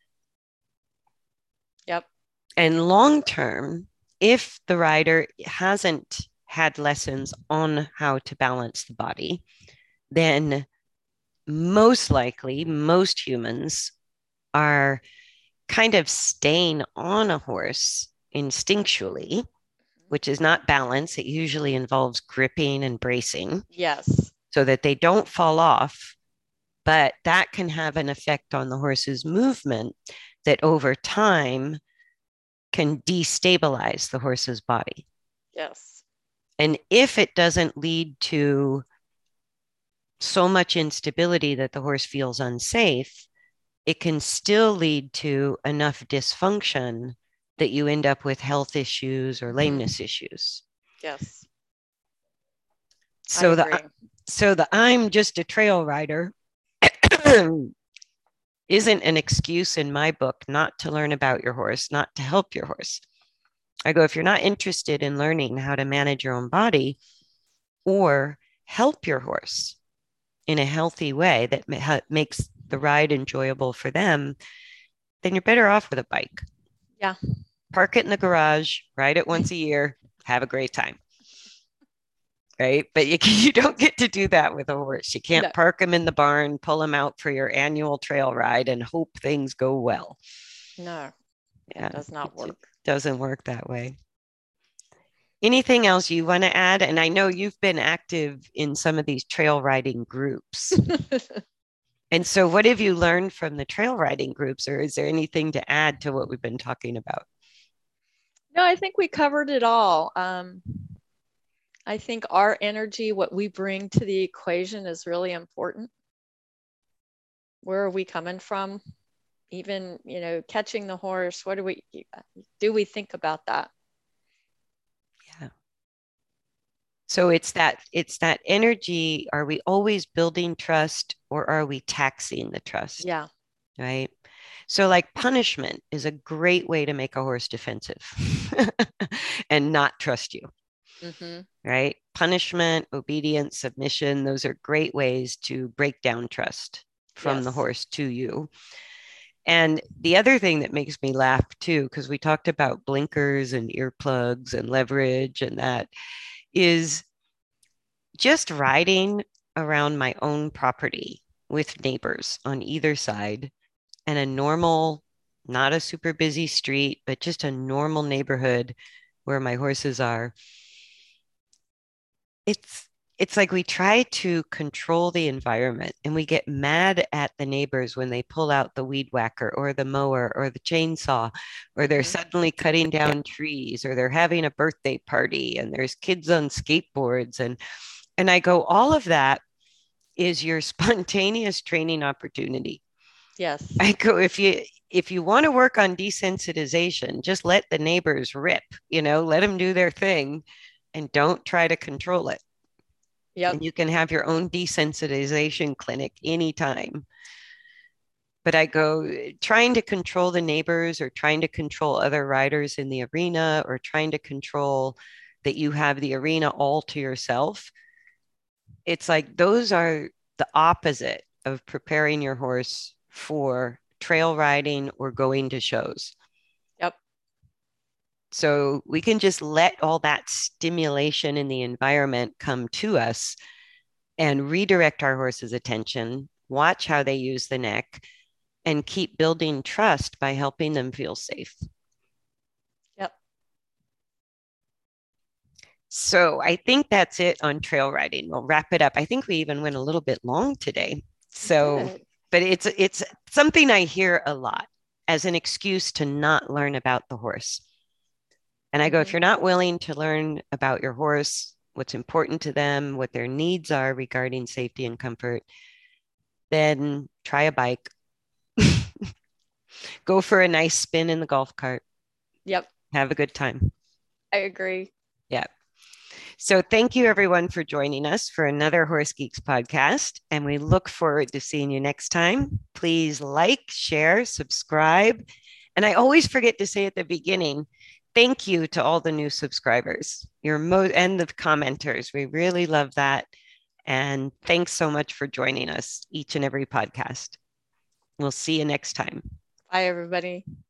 Yep. And long term, if the rider hasn't had lessons on how to balance the body, then most likely most humans are kind of staying on a horse instinctually, which is not balance. It usually involves gripping and bracing Yes. so that they don't fall off. But that can have an effect on the horse's movement that over time can destabilize the horse's body. Yes. And if it doesn't lead to so much instability that the horse feels unsafe, it can still lead to enough dysfunction that you end up with health issues or lameness issues. Yes. I So agree. the I'm just a trail rider isn't an excuse in my book not to learn about your horse, not to help your horse. I go, if you're not interested in learning how to manage your own body or help your horse in a healthy way that makes the ride enjoyable for them, then you're better off with a bike. Yeah. Park it in the garage, ride it once a year, have a great time. Right. But you don't get to do that with a horse. You can't park them in the barn, pull them out for your annual trail ride and hope things go well. No, Yeah, it does not work. It doesn't work that way. Anything else you want to add? And I know you've been active in some of these trail riding groups. And so what have you learned from the trail riding groups, or is there anything to add to what we've been talking about? No, I think we covered it all. I think our energy, what we bring to the equation, is really important. Where are we coming from? Even, catching the horse, what do we think about that? Yeah. So it's that energy. Are we always building trust or are we taxing the trust? Yeah. Right. So like punishment is a great way to make a horse defensive and not trust you. Right. Punishment, obedience, submission, those are great ways to break down trust from the horse to you. And the other thing that makes me laugh too, because we talked about blinkers and earplugs and leverage and that, is just riding around my own property with neighbors on either side and a normal, not a super busy street, but just a normal neighborhood where my horses are. It's like we try to control the environment and we get mad at the neighbors when they pull out the weed whacker or the mower or the chainsaw, or they're suddenly cutting down trees, or they're having a birthday party and there's kids on skateboards. And I go, all of that is your spontaneous training opportunity. Yes. I go, if you want to work on desensitization, just let the neighbors rip, let them do their thing and don't try to control it. Yep. And you can have your own desensitization clinic anytime. But I go, trying to control the neighbors or trying to control other riders in the arena or trying to control that you have the arena all to yourself. It's like those are the opposite of preparing your horse for trail riding or going to shows. Yep. So we can just let all that stimulation in the environment come to us and redirect our horse's attention, watch how they use the neck, and keep building trust by helping them feel safe. Yep. So I think that's it on trail riding. We'll wrap it up. I think we even went a little bit long today. So, Good. but it's something I hear a lot as an excuse to not learn about the horse. And I go, if you're not willing to learn about your horse, what's important to them, what their needs are regarding safety and comfort, then try a bike. Go for a nice spin in the golf cart. Yep. Have a good time. I agree. Yeah. So thank you everyone for joining us for another Horse Geeks podcast. And we look forward to seeing you next time. Please like, share, subscribe. And I always forget to say at the beginning, thank you to all the new subscribers, and the commenters. We really love that. And thanks so much for joining us each and every podcast. We'll see you next time. Bye, everybody.